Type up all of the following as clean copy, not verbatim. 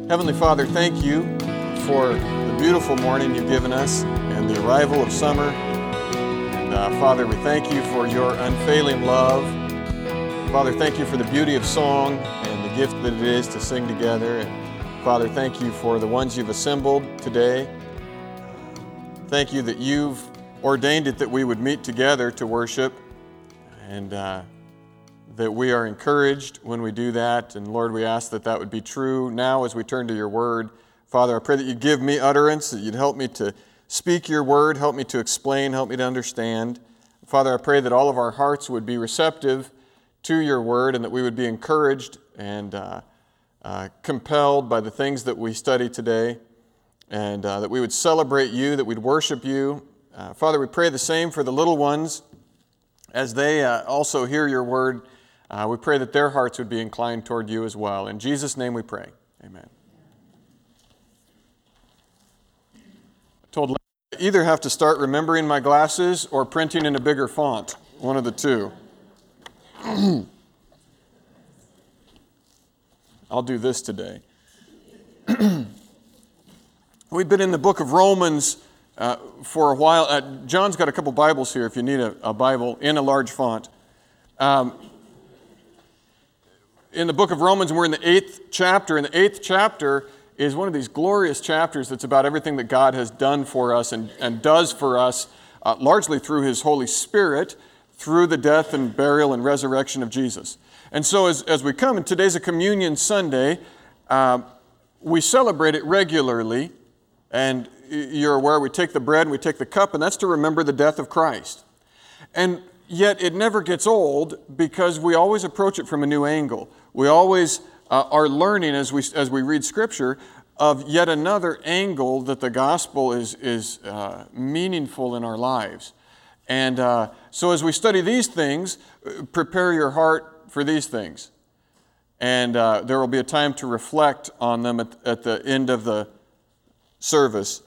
Heavenly Father, thank you for the beautiful morning you've given us and the arrival of summer. And Father, we thank you for your unfailing love. Father, thank you for the beauty of song and the gift that it is to sing together. And Father, thank you for the ones you've assembled today. Thank you that you've ordained it that we would meet together to worship, and that we are encouraged when we do that. And Lord, we ask that that would be true now as we turn to your word. Father, I pray that you'd give me utterance, that you'd help me to speak your word, help me to explain, help me to understand. Father, I pray that all of our hearts would be receptive to your word and that we would be encouraged and compelled by the things that we study today, and that we would celebrate you, that we'd worship you. Father, we pray the same for the little ones as they also hear your word. We pray that their hearts would be inclined toward you as well. In Jesus' name we pray. Amen. I told Larry I either have to start remembering my glasses or printing in a bigger font. One of the two. I'll do this today. We've been in the book of Romans for a while. John's got a couple Bibles here if you need a Bible in a large font. In the book of Romans, we're in the 8th chapter, and the 8th chapter is one of these glorious chapters that's about everything that God has done for us and does for us, largely through His Holy Spirit, through the death and burial and resurrection of Jesus. And so as we come, and today's a Communion Sunday, we celebrate it regularly, and you're aware we take the bread and we take the cup, and that's to remember the death of Christ. And yet it never gets old because we always approach it from a new angle. We always are learning as we read Scripture of yet another angle that the gospel is meaningful in our lives. And so as we study these things, prepare your heart for these things. And there will be a time to reflect on them at the end of the service.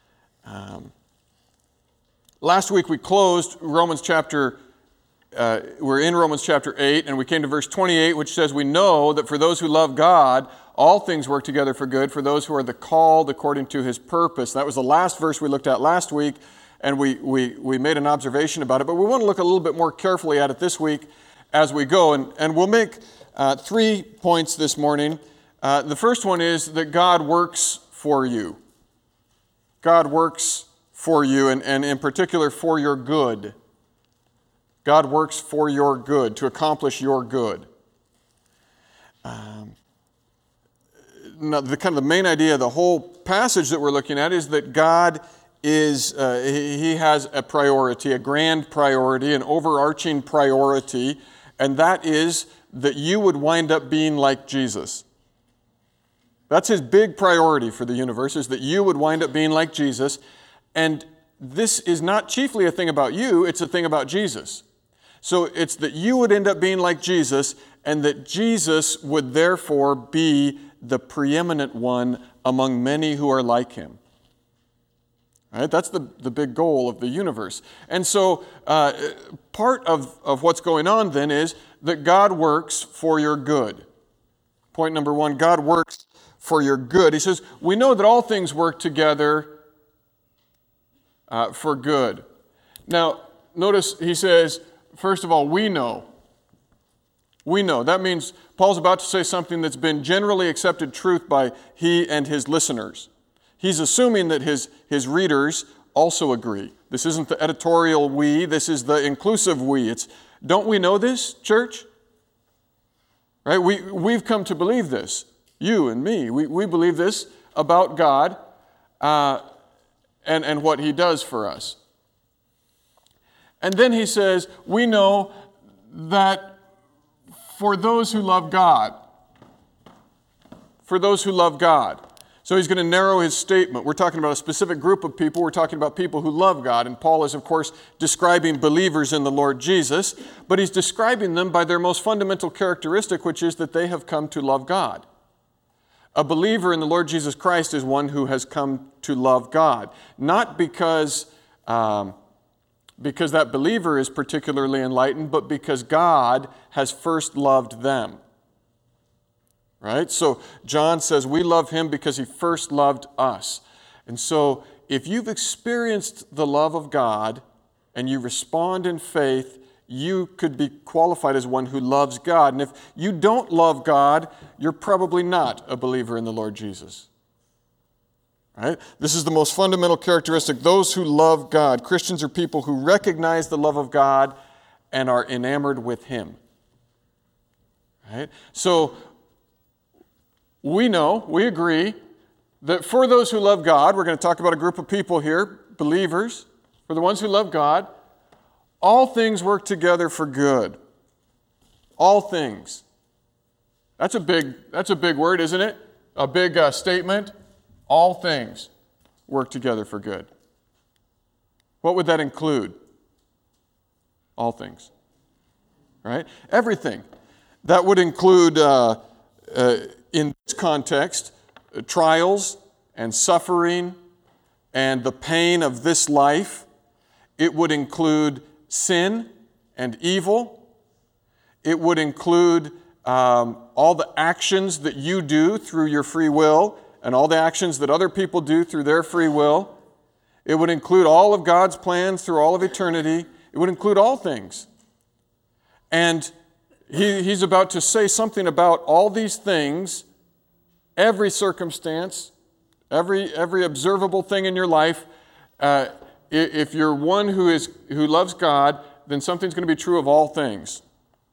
Last week we closed Romans chapter we're in Romans chapter 8, and we came to verse 28, which says, "We know that for those who love God, all things work together for good, for those who are the called according to His purpose." That was the last verse we looked at last week, and we made an observation about it, but we want to look a little bit more carefully at it this week as we go, and we'll make 3 points this morning. The first one is that God works for you. God works for you, and in particular for your good. God works for your good, to accomplish your good. Now, the main idea of the whole passage that we're looking at is that God is, He has a priority, a grand priority, an overarching priority, and that is that you would wind up being like Jesus. That's His big priority for the universe, is that you would wind up being like Jesus. And this is not chiefly a thing about you, it's a thing about Jesus. So it's that you would end up being like Jesus, and that Jesus would therefore be the preeminent one among many who are like Him. Right? That's the big goal of the universe. And so part of what's going on then is that God works for your good. Point number 1, God works for your good. He says, we know that all things work together for good. Now, notice he says, first of all, we know. We know. That means Paul's about to say something that's been generally accepted truth by he and his listeners. He's assuming that his readers also agree. This isn't the editorial we, this is the inclusive we. Don't we know this, church? Right? We've come to believe this. You and me. We believe this about God and what He does for us. And then he says, we know that for those who love God, So he's going to narrow his statement. We're talking about a specific group of people. We're talking about people who love God. And Paul is, of course, describing believers in the Lord Jesus. But he's describing them by their most fundamental characteristic, which is that they have come to love God. A believer in the Lord Jesus Christ is one who has come to love God. Not because that believer is particularly enlightened, but because God has first loved them. right? So John says we love him because he first loved us. And so if you've experienced the love of God and you respond in faith, you could be qualified as one who loves God. And if you don't love God, you're probably not a believer in the Lord Jesus. Right? This is the most fundamental characteristic. Those who love God, Christians are people who recognize the love of God and are enamored with him. Right? So we agree that for those who love God, we're going to talk about a group of people here, believers, for the ones who love God, all things work together for good. All things. That's a big word, isn't it? A big statement. All things work together for good. What would that include? All things. Right? Everything. That would include, in this context, trials and suffering and the pain of this life. It would include sin and evil. It would include all the actions that you do through your free will and all the actions that other people do through their free will. It would include all of God's plans through all of eternity. It would include all things. And he's about to say something about all these things, every circumstance, every observable thing in your life. If you're one who loves God, then something's going to be true of all things.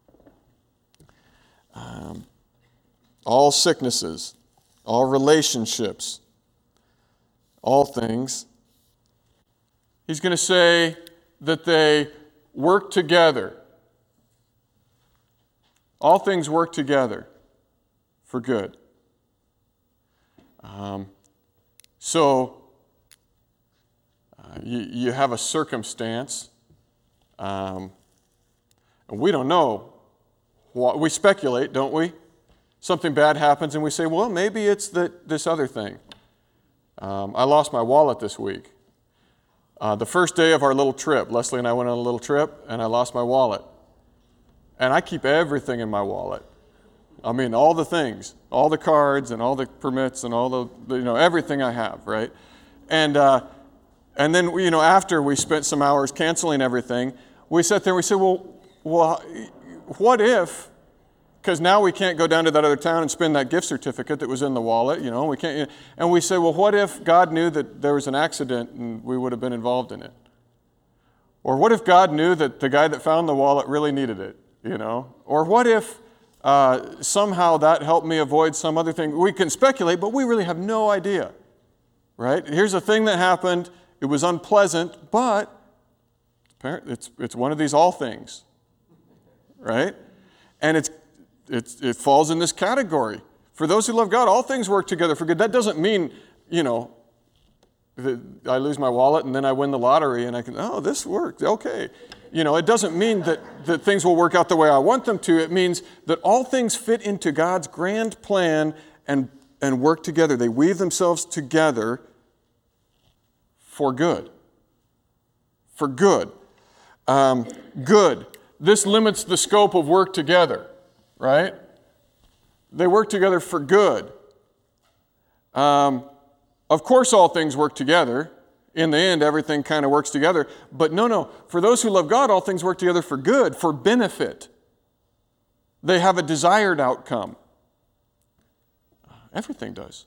All sicknesses, all relationships, all things. He's going to say that they work together. All things work together for good. You have a circumstance, and we don't know. We speculate, don't we? Something bad happens, and we say, well, maybe it's this other thing. I lost my wallet this week. The first day of our little trip, Leslie and I went on a little trip, and I lost my wallet. And I keep everything in my wallet. I mean, all the things, all the cards and all the permits and all the everything I have, right? And then, after we spent some hours canceling everything, we sat there and we said, well, what if, because now we can't go down to that other town and spend that gift certificate that was in the wallet, we can't, and we say, well, what if God knew that there was an accident and we would have been involved in it? Or what if God knew that the guy that found the wallet really needed it, Or what if somehow that helped me avoid some other thing? We can speculate, but we really have no idea, right? Here's a thing that happened. It was unpleasant, but it's one of these all things, right? And it falls in this category. For those who love God, all things work together for good. That doesn't mean, that I lose my wallet and then I win the lottery and I can, this worked, okay. It doesn't mean that things will work out the way I want them to. It means that all things fit into God's grand plan and work together. They weave themselves together for good. For good. Good. This limits the scope of work together, right? They work together for good. Of course, all things work together. In the end, everything kind of works together. But no. For those who love God, all things work together for good, for benefit. They have a desired outcome. Everything does.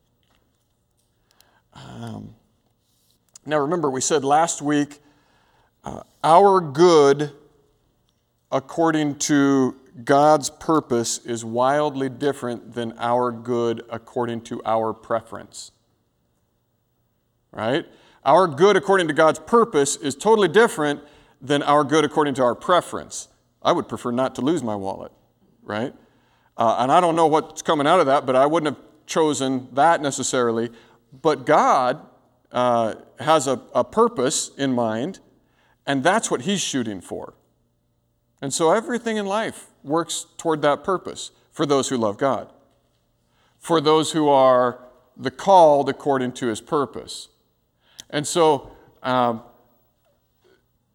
Now remember, we said last week, our good according to God's purpose is wildly different than our good according to our preference. Right? Our good according to God's purpose is totally different than our good according to our preference. I would prefer not to lose my wallet, right? And I don't know what's coming out of that, but I wouldn't have chosen that necessarily. But God has a purpose in mind, and that's what He's shooting for. And so everything in life works toward that purpose for those who love God, for those who are the called according to His purpose. And so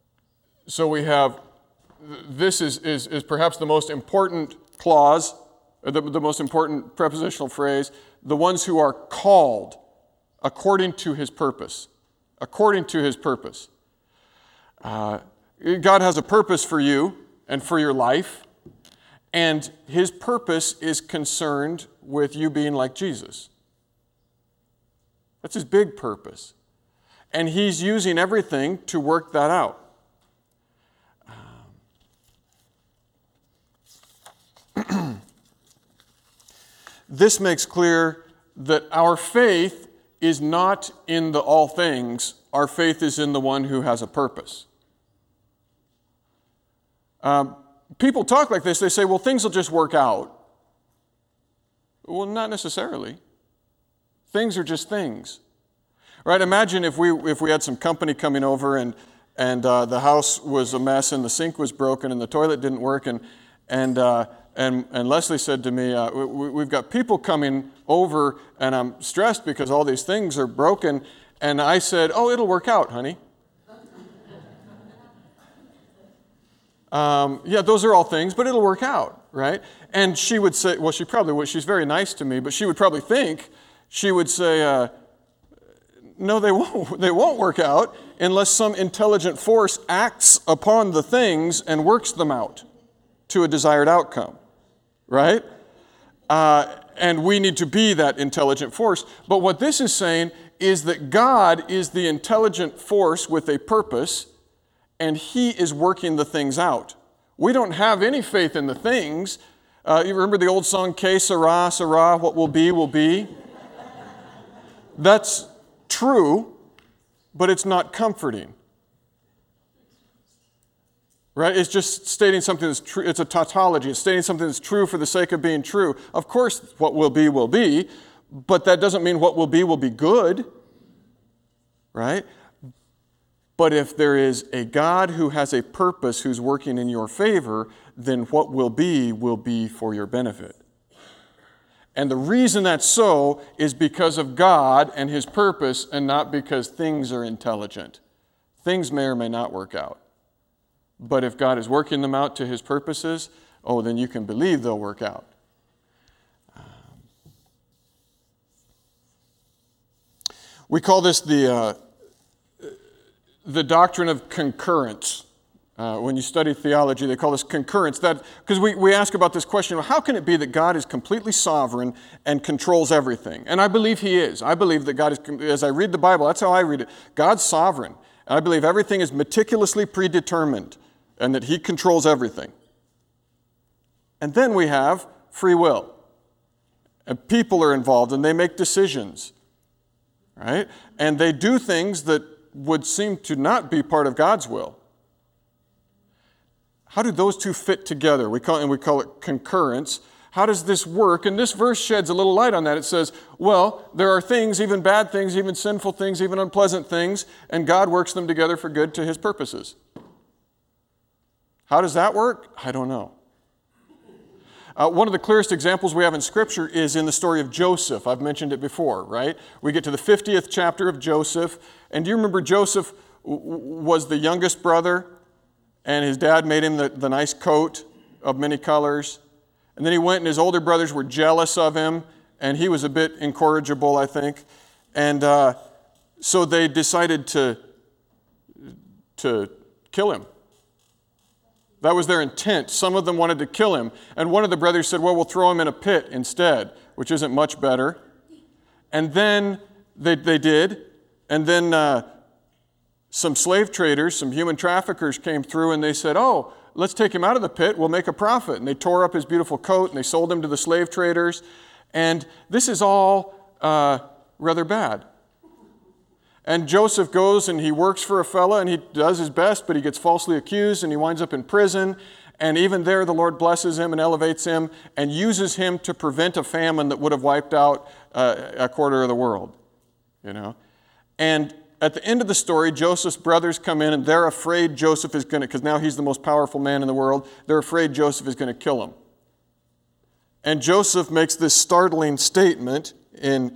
we have, this is perhaps the most important clause the most important prepositional phrase, the ones who are called according to his purpose. According to his purpose. God has a purpose for you and for your life, and his purpose is concerned with you being like Jesus. That's his big purpose. And he's using everything to work that out. This makes clear that our faith is not in the all things. Our faith is in the one who has a purpose. People talk like this. They say, well, things will just work out. Well, not necessarily. Things are just things. Right? Imagine if we had some company coming over and the house was a mess and the sink was broken and the toilet didn't work and Leslie said to me, we've got people coming over and I'm stressed because all these things are broken. And I said, oh, it'll work out, honey. Yeah, those are all things, but it'll work out, right? And she would say, well, she probably would. She's very nice to me, but she would probably think, she would say, no, they won't. They won't work out unless some intelligent force acts upon the things and works them out to a desired outcome, right? And we need to be that intelligent force. But what this is saying is that God is the intelligent force with a purpose, and he is working the things out. We don't have any faith in the things. You remember the old song, Que sera, sera, what will be, will be? That's true, but it's not comforting. Right? It's just stating something that's true. It's a tautology. It's stating something that's true for the sake of being true. Of course, what will be, but that doesn't mean what will be good. Right? But if there is a God who has a purpose who's working in your favor, then what will be for your benefit. And the reason that's so is because of God and his purpose and not because things are intelligent. Things may or may not work out. But if God is working them out to his purposes, then you can believe they'll work out. We call this the doctrine of concurrence. When you study theology, they call this concurrence. Because we ask about this question, how can it be that God is completely sovereign and controls everything? And I believe he is. I believe that God is, as I read the Bible, that's how I read it. God's sovereign. And I believe everything is meticulously predetermined and that he controls everything. And then we have free will. And people are involved and they make decisions. Right? And they do things that would seem to not be part of God's will. How do those two fit together? We call it concurrence. How does this work? And this verse sheds a little light on that. It says, well, there are things, even bad things, even sinful things, even unpleasant things, and God works them together for good to his purposes. How does that work? I don't know. One of the clearest examples we have in Scripture is in the story of Joseph. I've mentioned it before, right? We get to the 50th chapter of Joseph, and do you remember Joseph was the youngest brother, and his dad made him the nice coat of many colors, and then he went and his older brothers were jealous of him, and he was a bit incorrigible, I think, and so they decided to kill him. That was their intent. Some of them wanted to kill him. And one of the brothers said, well, we'll throw him in a pit instead, which isn't much better. And then they did. And then some slave traders, some human traffickers came through and they said, oh, let's take him out of the pit. We'll make a profit. And they tore up his beautiful coat and they sold him to the slave traders. And this is all rather bad. And Joseph goes and he works for a fella and he does his best, but he gets falsely accused and he winds up in prison. And even there, the Lord blesses him and elevates him and uses him to prevent a famine that would have wiped out a quarter of the world. You know? And at the end of the story, Joseph's brothers come in and they're afraid Joseph is going to, because now he's the most powerful man in the world, they're afraid Joseph is going to kill him. And Joseph makes this startling statement he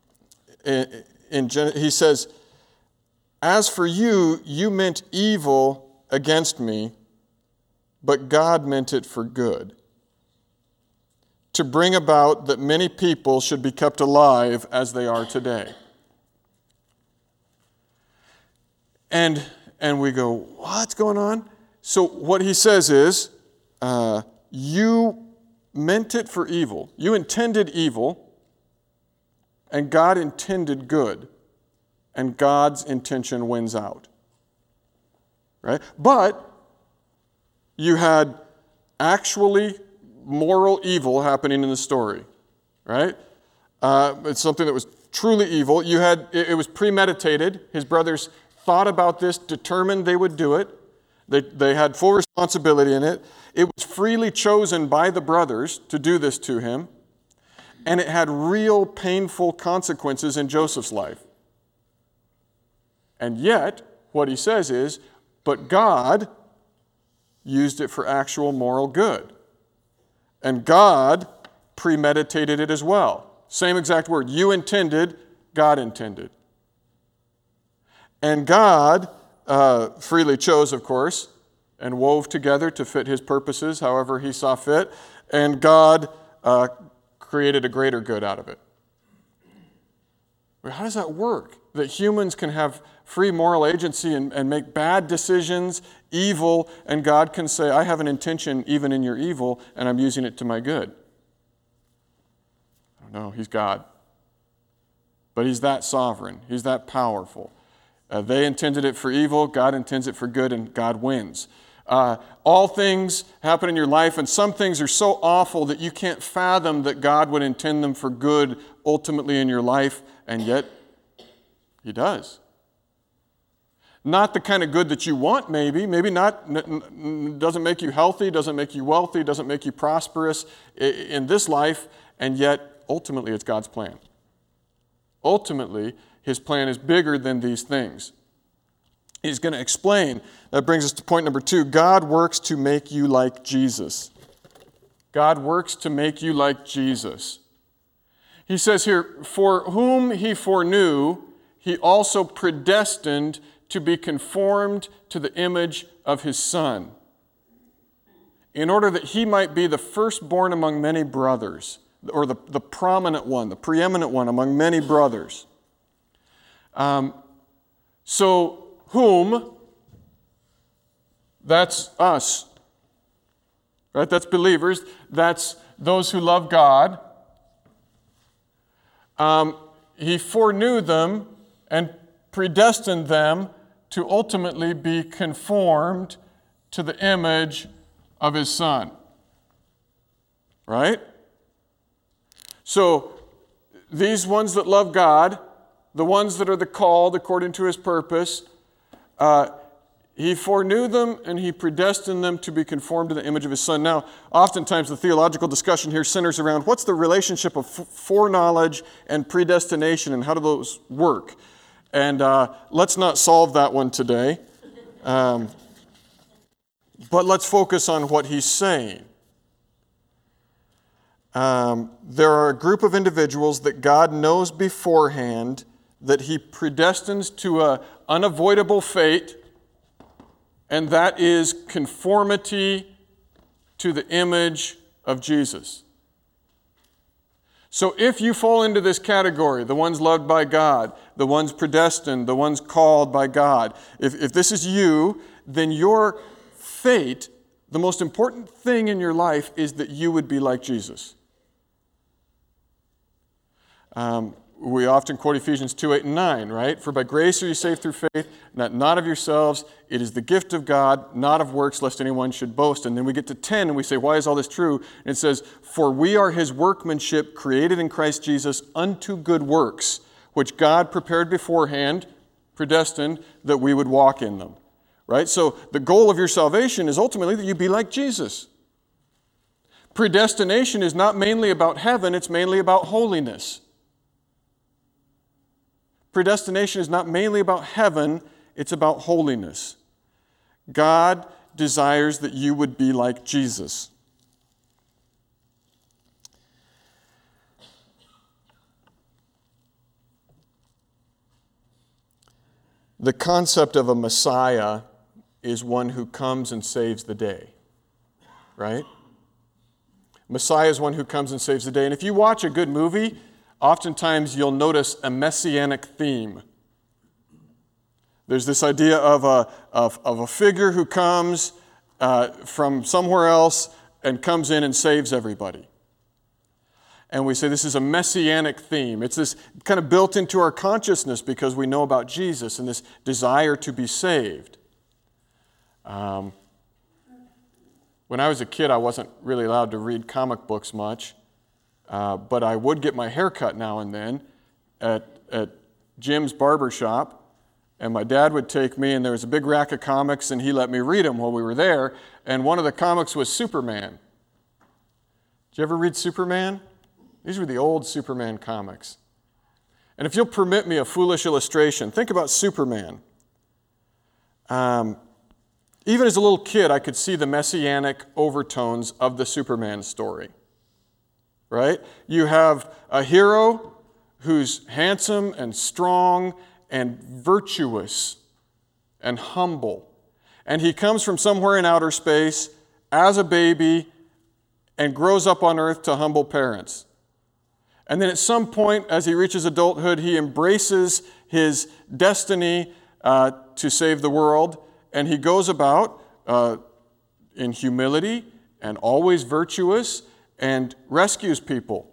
says, as for you, you meant evil against me, but God meant it for good, to bring about that many people should be kept alive as they are today. And we go, what's going on? So what he says is, you meant it for evil. You intended evil, and God intended good. And God's intention wins out. Right? But you had actually moral evil happening in the story. Right? It's something that was truly evil. It was premeditated. His brothers thought about this, determined they would do it. They had full responsibility in it. It was freely chosen by the brothers to do this to him. And it had real painful consequences in Joseph's life. And yet, what he says is, but God used it for actual moral good. And God premeditated it as well. Same exact word. You intended, God intended. And God freely chose, of course, and wove together to fit his purposes however he saw fit. And God created a greater good out of it. How does that work? That humans can have free moral agency and make bad decisions, evil, and God can say, I have an intention even in your evil, and I'm using it to my good. I don't know, he's God. But he's that sovereign. He's that powerful. They intended it for evil, God intends it for good, and God wins. All things happen in your life, and some things are so awful that you can't fathom that God would intend them for good ultimately in your life, and yet he does. Not the kind of good that you want, maybe not, doesn't make you healthy, doesn't make you wealthy, doesn't make you prosperous in this life, and yet ultimately it's God's plan. Ultimately, his plan is bigger than these things. He's going to explain. That brings us to point number 2. God works to make you like Jesus. God works to make you like Jesus. He says here, for whom he foreknew, he also predestined to be conformed to the image of his Son, in order that he might be the firstborn among many brothers, or the prominent one, the preeminent one among many brothers. So, whom? That's us. Right? That's believers. That's those who love God. He foreknew them and predestined them to ultimately be conformed to the image of his Son. Right? So, these ones that love God, the ones that are the called according to his purpose, he foreknew them and he predestined them to be conformed to the image of his Son. Now, oftentimes the theological discussion here centers around what's the relationship of foreknowledge and predestination and how do those work? And let's not solve that one today. But let's focus on what he's saying. There are a group of individuals that God knows beforehand that he predestines to an unavoidable fate, and that is conformity to the image of Jesus. So if you fall into this category, the ones loved by God, the ones predestined, the ones called by God, if this is you, then your fate, the most important thing in your life is that you would be like Jesus. We often quote Ephesians 2:8-9, right? For by grace are you saved through faith, not of yourselves. It is the gift of God, not of works, lest anyone should boast. And then we get to 10 and we say, why is all this true? And it says, for we are his workmanship, created in Christ Jesus unto good works, which God prepared beforehand, predestined, that we would walk in them. Right? So the goal of your salvation is ultimately that you be like Jesus. Predestination is not mainly about heaven, it's mainly about holiness. Predestination is not mainly about heaven, it's about holiness. God desires that you would be like Jesus. The concept of a Messiah is one who comes and saves the day, right? Messiah is one who comes and saves the day. And if you watch a good movie, oftentimes you'll notice a messianic theme. There's this idea of a figure who comes from somewhere else and comes in and saves everybody. And we say this is a messianic theme. It's this kind of built into our consciousness because we know about Jesus and this desire to be saved. When I was a kid, I wasn't really allowed to read comic books much, but I would get my hair cut now and then at Jim's barber shop. And my dad would take me, and there was a big rack of comics, and he let me read them while we were there. And one of the comics was Superman. Did you ever read Superman? These were the old Superman comics. And if you'll permit me a foolish illustration, think about Superman. Even as a little kid, I could see the messianic overtones of the Superman story. Right? You have a hero who's handsome and strong and virtuous and humble. And he comes from somewhere in outer space as a baby and grows up on earth to humble parents. And then at some point, as he reaches adulthood, he embraces his destiny to save the world, and he goes about in humility and always virtuous and rescues people.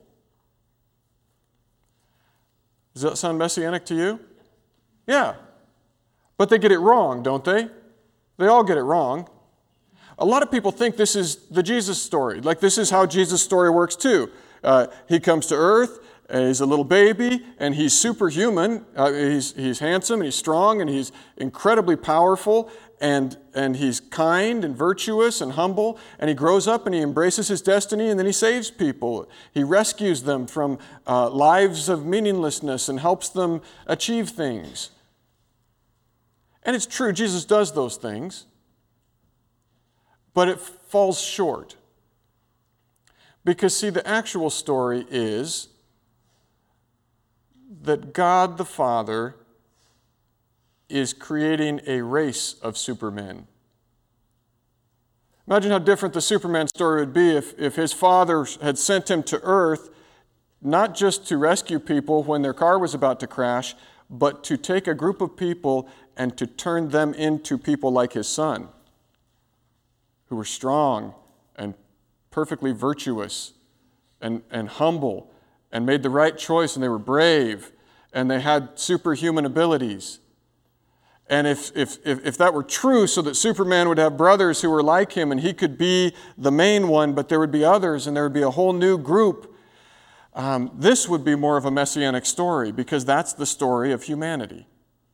Does that sound messianic to you? Yeah. But they get it wrong, don't they? They all get it wrong. A lot of people think this is the Jesus story. Like this is how Jesus' story works too. He comes to earth, he's a little baby, and he's superhuman. He's handsome, and he's strong, and he's incredibly powerful, and he's kind and virtuous and humble, and he grows up and he embraces his destiny, and then he saves people. He rescues them from lives of meaninglessness and helps them achieve things. And it's true, Jesus does those things, but it falls short. Because, see, the actual story is that God the Father is creating a race of supermen. Imagine how different the Superman story would be if his father had sent him to earth not just to rescue people when their car was about to crash, but to take a group of people and to turn them into people like his son, who were strong and perfectly virtuous and humble and made the right choice, and they were brave and they had superhuman abilities. And if that were true, so that Superman would have brothers who were like him and he could be the main one, but there would be others and there would be a whole new group, this would be more of a messianic story because that's the story of humanity.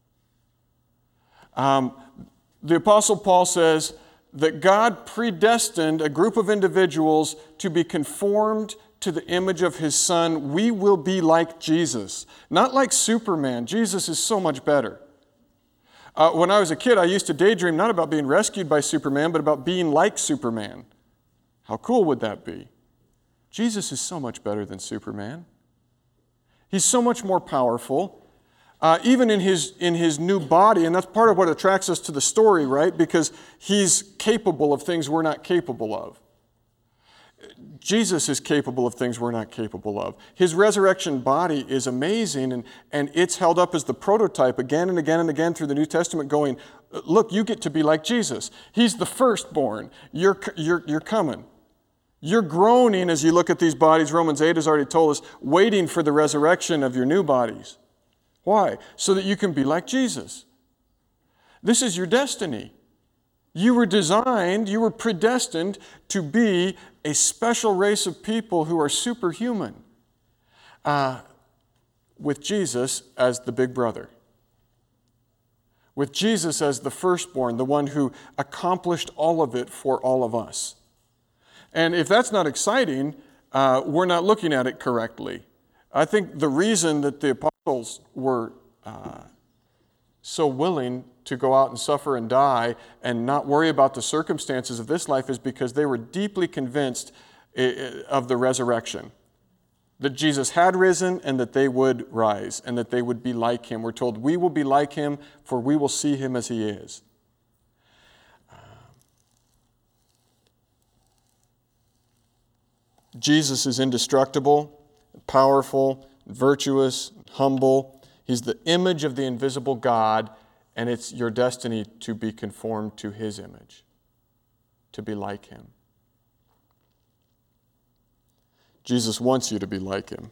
The Apostle Paul says that God predestined a group of individuals to be conformed to the image of his Son. We will be like Jesus, not like Superman. Jesus is so much better. When I was a kid, I used to daydream not about being rescued by Superman, but about being like Superman. How cool would that be? Jesus is so much better than Superman. He's so much more powerful. Even in his new body, and that's part of what attracts us to the story, right? Because he's capable of things we're not capable of. Jesus is capable of things we're not capable of. His resurrection body is amazing, and it's held up as the prototype again and again and again through the New Testament going, look, you get to be like Jesus. He's the firstborn. You're coming. You're groaning as you look at these bodies, Romans 8 has already told us, waiting for the resurrection of your new bodies. Why? So that you can be like Jesus. This is your destiny. You were designed, you were predestined to be a special race of people who are superhuman, with Jesus as the big brother. With Jesus as the firstborn, the one who accomplished all of it for all of us. And if that's not exciting, we're not looking at it correctly. I think the reason that the apostles were so willing to go out and suffer and die and not worry about the circumstances of this life is because they were deeply convinced of the resurrection. That Jesus had risen and that they would rise and that they would be like him. We're told we will be like him, for we will see him as he is. Jesus is indestructible, powerful, virtuous, humble. He's the image of the invisible God, and it's your destiny to be conformed to His image, to be like Him. Jesus wants you to be like Him.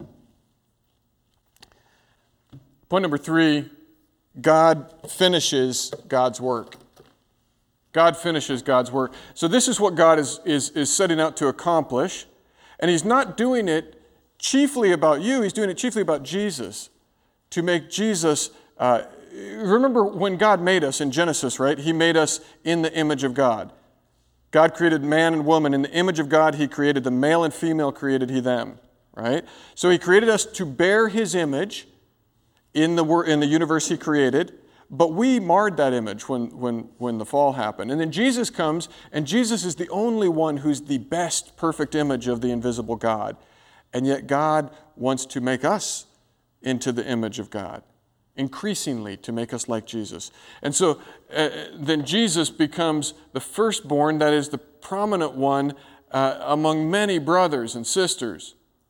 Point number 3, God finishes God's work. God finishes God's work. So this is what God is setting out to accomplish. And He's not doing it chiefly about you. He's doing it chiefly about Jesus. To make Jesus... remember when God made us in Genesis, right? He made us in the image of God. God created man and woman. In the image of God, He created them. Male and female created He them, right? So He created us to bear His image in the universe He created. But we marred that image when the fall happened. And then Jesus comes, and Jesus is the only one who's the best, perfect image of the invisible God. And yet God wants to make us into the image of God, increasingly to make us like Jesus. And so then Jesus becomes the firstborn, that is the prominent one among many brothers and sisters.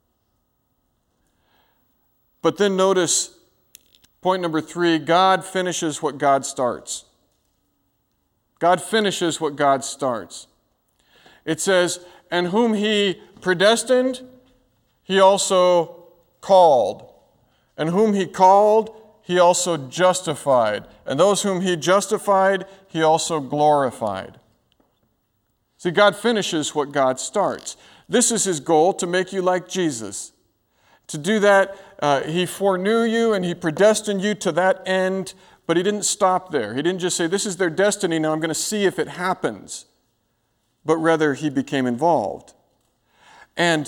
But then notice point number 3, God finishes what God starts. God finishes what God starts. It says, and whom He predestined, He also called. And whom He called, He also justified. And those whom He justified, He also glorified. See, God finishes what God starts. This is His goal, to make you like Jesus. To do that, He foreknew you and He predestined you to that end, but He didn't stop there. He didn't just say, this is their destiny, now I'm going to see if it happens. But rather, He became involved. And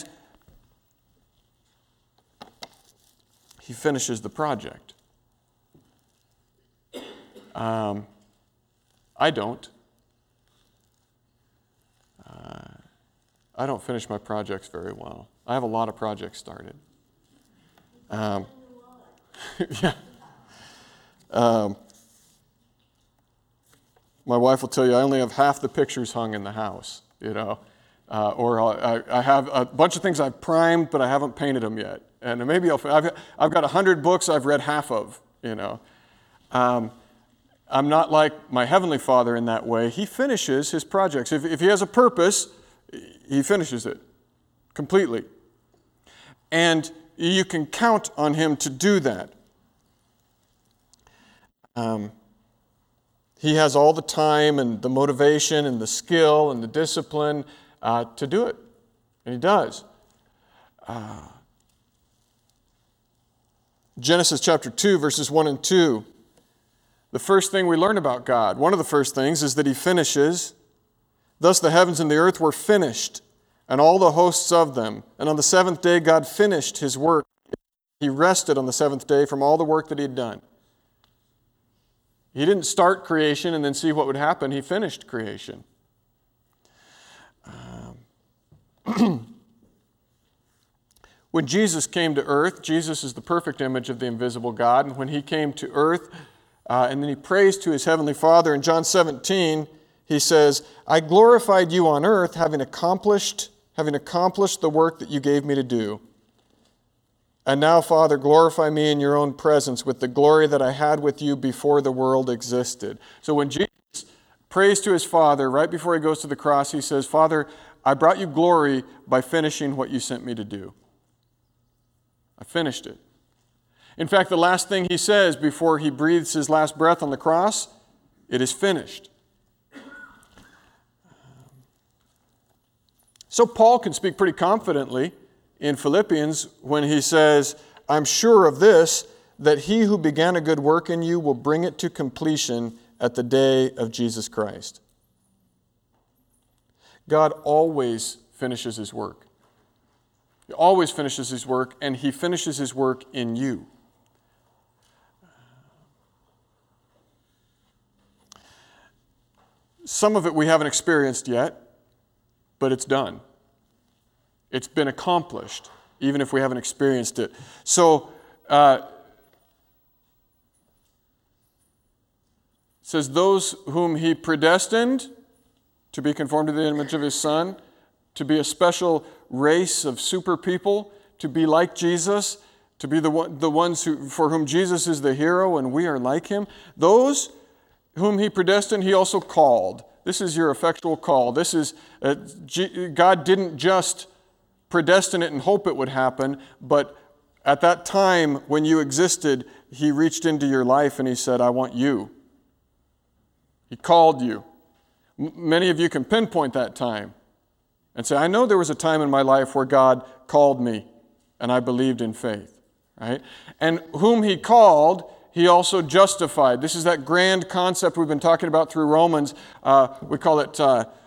He finishes the project. I don't. I don't finish my projects very well. I have a lot of projects started. Yeah. My wife will tell you I only have half the pictures hung in the house, or I have a bunch of things I've primed, but I haven't painted them yet. And maybe I've got 100 books I've read half of, I'm not like my Heavenly Father in that way. He finishes His projects. If He has a purpose, He finishes it completely. And you can count on Him to do that. He has all the time and the motivation and the skill and the discipline to do it. And He does. Genesis chapter 2, verses 1 and 2. The first thing we learn about God, one of the first things, is that He finishes. Thus the heavens and the earth were finished, and all the hosts of them. And on the seventh day God finished His work. He rested on the seventh day from all the work that He had done. He didn't start creation and then see what would happen. He finished creation. When Jesus came to earth, Jesus is the perfect image of the invisible God. And when He came to earth, and then He prays to His Heavenly Father, in John 17, He says, I glorified you on earth, having accomplished the work that you gave me to do. And now, Father, glorify me in your own presence with the glory that I had with you before the world existed. So when Jesus prays to His Father, right before He goes to the cross, He says, Father, I brought you glory by finishing what you sent me to do. I finished it. In fact, the last thing He says before He breathes His last breath on the cross, it is finished. So Paul can speak pretty confidently in Philippians when he says, I'm sure of this, that He who began a good work in you will bring it to completion at the day of Jesus Christ. God always finishes His work. He always finishes His work, and He finishes His work in you. Some of it we haven't experienced yet, but it's done. It's been accomplished, even if we haven't experienced it. So, it says, those whom He predestined to be conformed to the image of His Son, to be a special race of super people, to be like Jesus, to be the ones for whom Jesus is the hero and we are like him. Those whom he predestined, he also called. This is your effectual call. This is, God didn't just predestine it and hope it would happen, but at that time when you existed, he reached into your life and he said, I want you. He called you. Many of you can pinpoint that time and say, I know there was a time in my life where God called me and I believed in faith, right? And whom he called, he also justified. This is that grand concept we've been talking about through Romans. We call it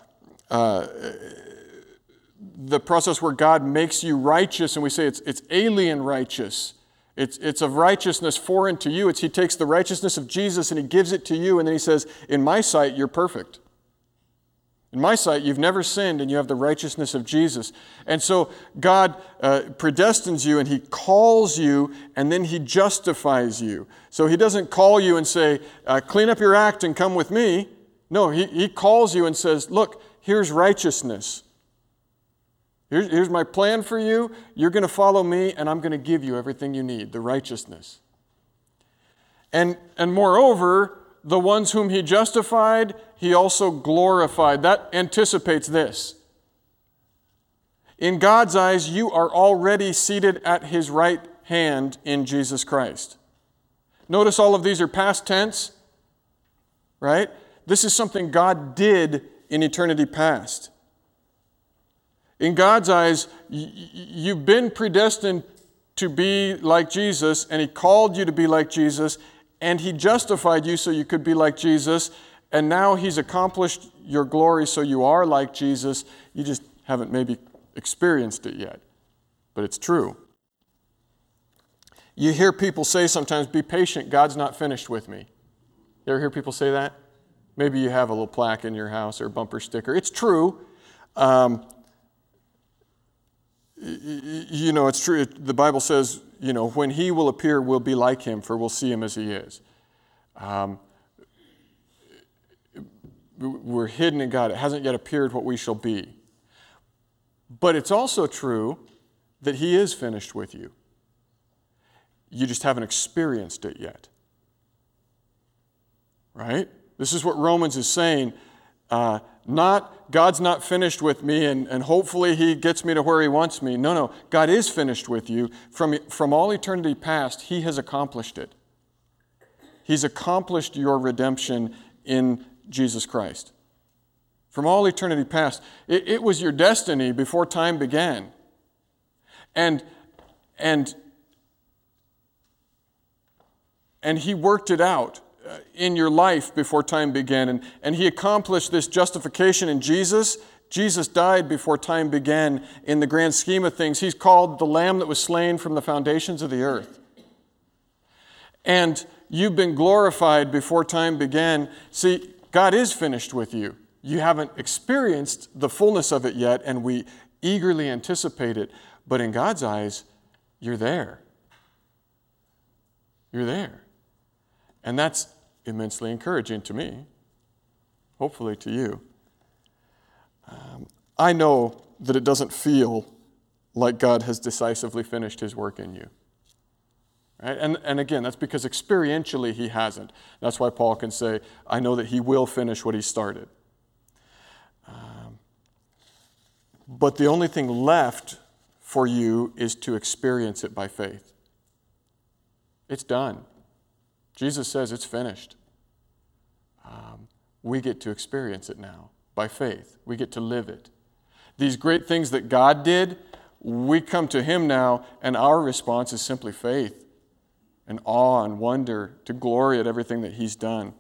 the process where God makes you righteous, and we say it's alien righteous. It's of righteousness foreign to you. He takes the righteousness of Jesus and he gives it to you, and then he says, in my sight, you're perfect. In my sight, you've never sinned and you have the righteousness of Jesus. And so God predestines you and he calls you and then he justifies you. So he doesn't call you and say, clean up your act and come with me. No, he calls you and says, look, here's righteousness. Here's my plan for you. You're going to follow me and I'm going to give you everything you need, the righteousness. And moreover, the ones whom he justified, he also glorified. That anticipates this. In God's eyes, you are already seated at his right hand in Jesus Christ. Notice all of these are past tense, right? This is something God did in eternity past. In God's eyes, you've been predestined to be like Jesus, and he called you to be like Jesus, and he justified you so you could be like Jesus, and now he's accomplished your glory so you are like Jesus. You just haven't maybe experienced it yet, but it's true. You hear people say sometimes, be patient, God's not finished with me. You ever hear people say that? Maybe you have a little plaque in your house or a bumper sticker. It's true. It's true. The Bible says, when he will appear, we'll be like him, for we'll see him as he is. We're hidden in God. It hasn't yet appeared what we shall be. But it's also true that he is finished with you. You just haven't experienced it yet. Right? This is what Romans is saying. God's not finished with me and hopefully he gets me to where he wants me. No. God is finished with you. From all eternity past, he has accomplished it. He's accomplished your redemption in Jesus Christ. From all eternity past, it was your destiny before time began. And he worked it out in your life before time began. And he accomplished this justification in Jesus. Jesus died before time began in the grand scheme of things. He's called the Lamb that was slain from the foundations of the earth. And you've been glorified before time began. See, God is finished with you. You haven't experienced the fullness of it yet, and we eagerly anticipate it. But in God's eyes, you're there. You're there. And that's immensely encouraging to me, hopefully to you. I know that it doesn't feel like God has decisively finished his work in you. Right? And again, that's because experientially he hasn't. That's why Paul can say, I know that he will finish what he started. But the only thing left for you is to experience it by faith. It's done. Jesus says it's finished. We get to experience it now by faith. We get to live it. These great things that God did, we come to him now, and our response is simply faith and awe and wonder, to glory at everything that he's done.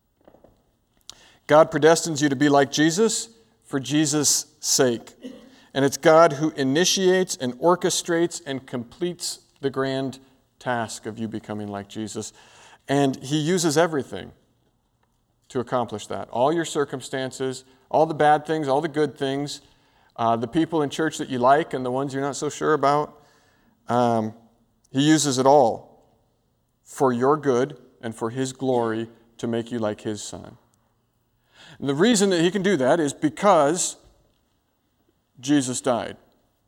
God predestines you to be like Jesus for Jesus' sake. And it's God who initiates and orchestrates and completes the grand task of you becoming like Jesus. And he uses everything to accomplish that. All your circumstances, all the bad things, all the good things, the people in church that you like and the ones you're not so sure about. He uses it all for your good and for his glory to make you like his son. And the reason that he can do that is because Jesus died.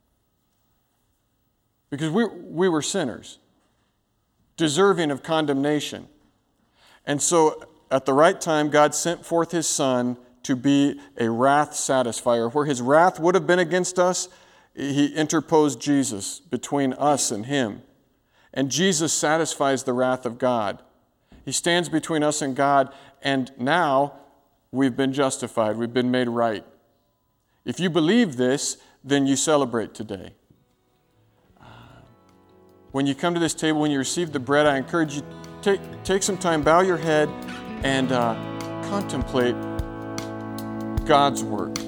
Because we were sinners, deserving of condemnation. And so at the right time, God sent forth His Son to be a wrath satisfier. Where His wrath would have been against us, He interposed Jesus between us and Him. And Jesus satisfies the wrath of God. He stands between us and God, and now we've been justified. We've been made right. If you believe this, then you celebrate today. When you come to this table, when you receive the bread, I encourage you, take some time, bow your head, and contemplate God's work.